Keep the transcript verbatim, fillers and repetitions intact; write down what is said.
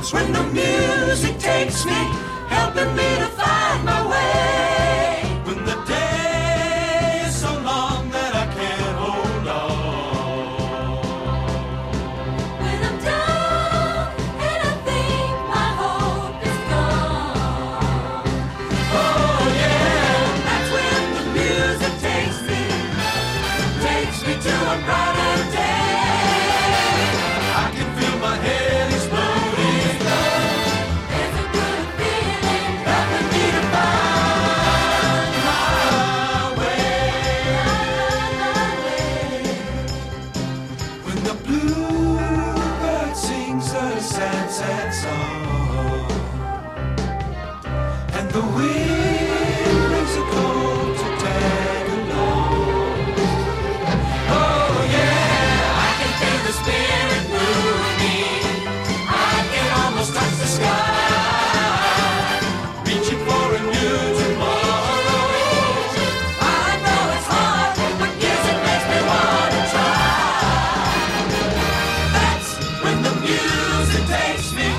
when the music takes me, helping me to find my way. When the day is so long that I can't hold on. When I'm down and I think my hope is gone. Oh yeah, that's when the music takes me, takes me to a brighter day. I can feel my head exploding. There's a good feeling helping me to find my way. When the bluebird sings a sad, sad song, and the wind brings a cold to tag along. Oh yeah, I can feel the spirit moving. I can almost touch the sky, reaching for a new tomorrow. I know it's hard, but music makes me want to try. That's when the music takes me,